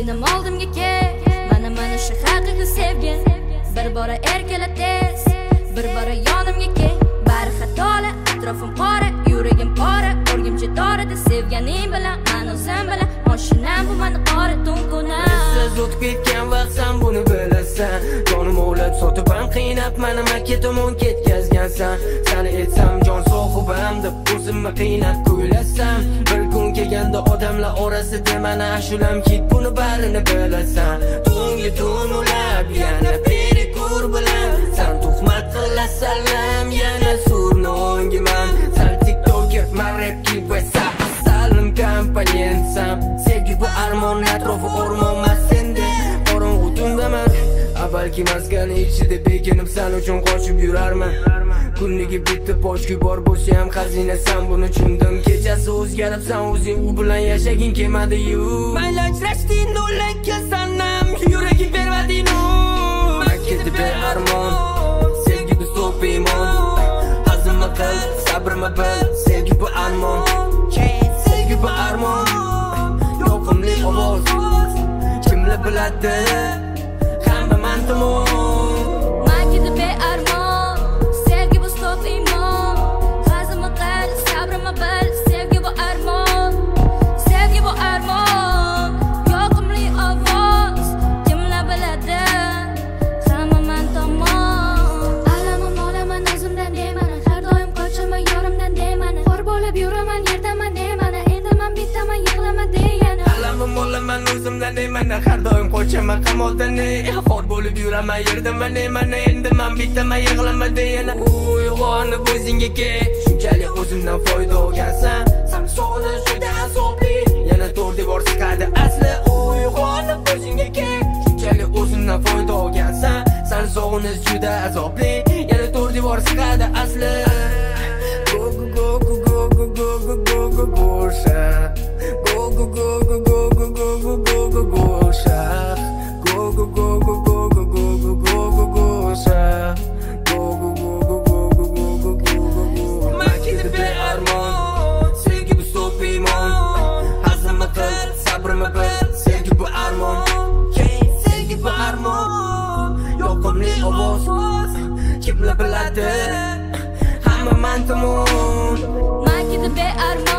Ozginam oldimga kel, mana shu haqiqiy sevgi. Bir bora erkala tez, bir bora yonimga kel. Bari xatolar, atrofim qora, yuragim pora, o'rgimcha dorida sevganing bilan, men o'zim bilan. Mashinam bu meni qora tunquna. Siz o'tib ketgan vaqt sen buni bilasan. Jonim o'lib sotib ham qiynab meni Makka tomon ketkazgansan. Seni etsam jon sohibam deb o'zimni qiynab kuylasam, bir kun kelganda odamlar orasida meni ashulam hit buni barini bilasan. Tungi tun ulab yana perikur bilan sen tuhmat qilasan, yana surni o'ngiman. Sen tiktoker, men rapki va salim kompaniyansam. Sevgi bu armon, atrofi o'rmon mas sende qorong'u tundaman. Balki maskani ichida bekinib sen uchun qochib yurarman. Kunligi bitta pochki bor bo'lsa ham xazina sen buni tushundim. Kechasi o'zgarib sen o'zing u bilan yashaging kelmadi-yu. Mayli ajrashding do'lak kelsanam, yuragi bermading-u. Makkada bearmon, sevgi bu so'p iymon. Hazilma qil, sabrma bil, sevgi bu armon. Sevgi bu armon, yoqimli ovoz. Kimlar biladi? Makkada bearmon, sevgi bu so'p iymon. Hazilma qil, sabrma bil, sevgi bu armon. Sevgi bu armon, yoqimli ovoz. Kimlar biladi? Hamma men tomon. Alamim olaman o'zimdan deyman, har doim qochaman yorimdan deyman. Xor bo'lib yuraman yerdaman deyman, endi men bittaman yig'laman deyana. Alamim olaman o'zimdan deyman, har doim qochaman qamoldan. Xor bo'lib yuraman yerdaman deyman, endi men bittaman yig'laman deyana. Uyg'onib o'zingga kel, shunchalik o'zimdan foyda olgansan. Sen sog'inish juda azobli, yana to'rt devor siqadi asli. Uyg'onib o'zingga kel, shunchalik o'zimdan foyda olgansan. Sen sog'inish juda azobli, yana to'rt devor siqadi asli. Go go go go go go go go go go sha. Go go go go go go go go go go sha. Go go go go go go go go go go sha. Go go go go go go go go go. Makkada bearmon, sevgi bu so'p iymon. Hazilma qil, sabrma bil, sevgi bu armon. Sevgi bu armon, yoqimli ovoz. Kimlar biladi? Hamma men tomon. Makkada bearmon.